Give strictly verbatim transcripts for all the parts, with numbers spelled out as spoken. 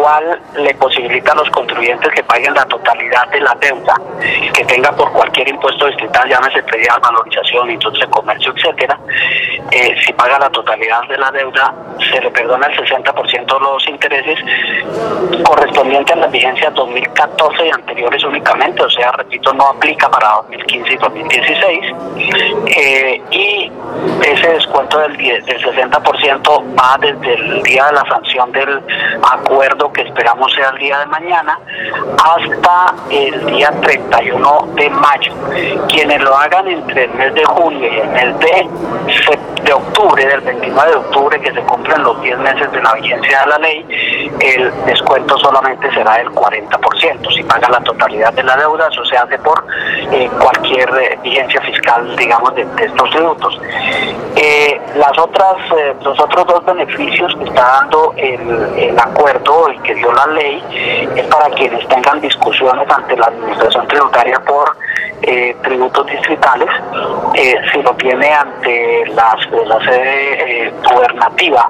cual le posibilita a los contribuyentes que paguen la totalidad de la deuda que tenga por cualquier impuesto distrital, llámese predial, valorización, industria, comercio, etcétera. Eh, si paga la totalidad de la deuda, se le perdona el sesenta por ciento de los intereses correspondiente a las vigencias dos mil catorce y anteriores únicamente, o sea, repito, no aplica para dos mil quince y dos mil dieciséis. Eh, y ese descuento del, diez, del sesenta por ciento va desde el día de la sanción del acuerdo, que esperamos sea el día de mañana, hasta el día treinta y uno de mayo. Quienes lo hagan entre el mes de junio y el mes de, de octubre, del veintinueve de octubre, que se cumplen los diez meses de la vigencia de la ley, el descuento solamente será del cuarenta por ciento. Si paga la totalidad de la deuda, eso se hace por eh, cualquier eh, vigencia fiscal, digamos, de, de estos tributos. Eh, las otras, eh, los otros dos beneficios que está dando el, el acuerdo, el que dio la ley, es para quienes tengan discusiones ante la administración tributaria por eh, tributos distritales. Eh, si lo tiene ante las, la sede eh, gubernativa,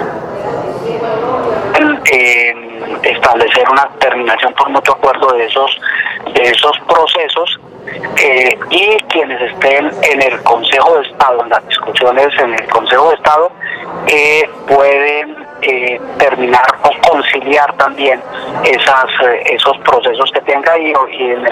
eh, establecer una terminación por mutuo acuerdo de esos de esos procesos, eh, y quienes estén en el Consejo de Estado, en las discusiones en el Consejo de Estado, eh, pueden eh, terminar o conciliar también esas eh, esos procesos que tenga, y, y en el